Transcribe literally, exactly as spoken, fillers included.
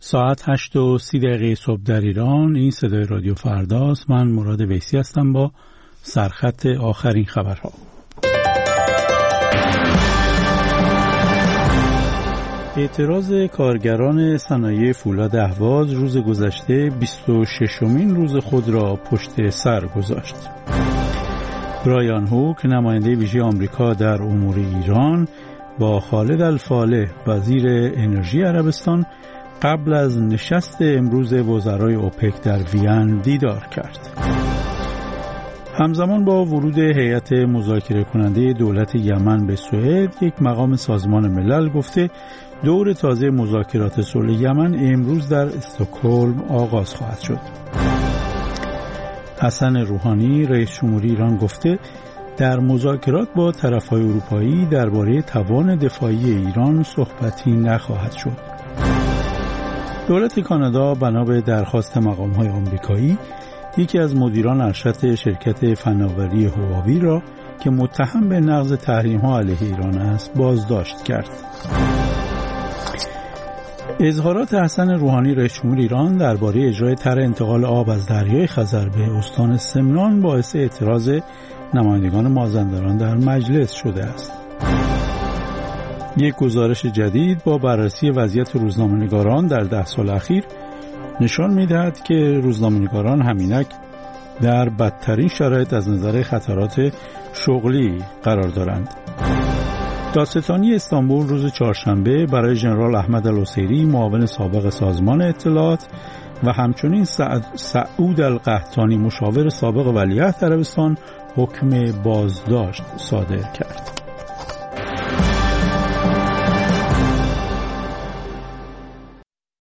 ساعت هشت و سی دقیقه صبح در ایران. این صدای رادیو فرداست. من مراد ویسی هستم با سرخط آخرین خبرها. اعتراض کارگران صنایع فولاد اهواز روز گذشته بیست و ششمین روز خود را پشت سر گذاشت. برایان هوک نماینده ویژه آمریکا در امور ایران با خالد الفالح وزیر انرژی عربستان قبل از نشست امروز وزرای اوپک در وین دیدار کرد. همزمان با ورود هیئت مذاکره کننده دولت یمن به سوئد، یک مقام سازمان ملل گفته دور تازه مذاکرات صلح یمن امروز در استکهلم آغاز خواهد شد. حسن روحانی رئیس جمهوری ایران گفته در مذاکرات با طرف‌های اروپایی درباره توان دفاعی ایران صحبتی نخواهد شد. دولت کانادا بنا به درخواست مقام‌های آمریکایی یکی از مدیران ارشد شرکت فناوری هواوی را که متهم به نقض تحریم‌ها علیه ایران است بازداشت کرد. اظهارات حسن روحانی رئیس جمهور ایران درباره اجرای طرح انتقال آب از دریای خزر به استان سمنان باعث اعتراض نمایندگان مازندران در مجلس شده است. یک گزارش جدید با بررسی وضعیت روزنامه‌نگاران در ده سال اخیر نشان می‌دهد که روزنامه‌نگاران همینک در بدترین شرایط از نظر خطرات شغلی قرار دارند. دادستانی استانبول روز چهارشنبه برای ژنرال احمد الحصیری معاون سابق سازمان اطلاعات و همچنین سعود القحطانی مشاور سابق ولیعهد عربستان حکم بازداشت صادر کرد.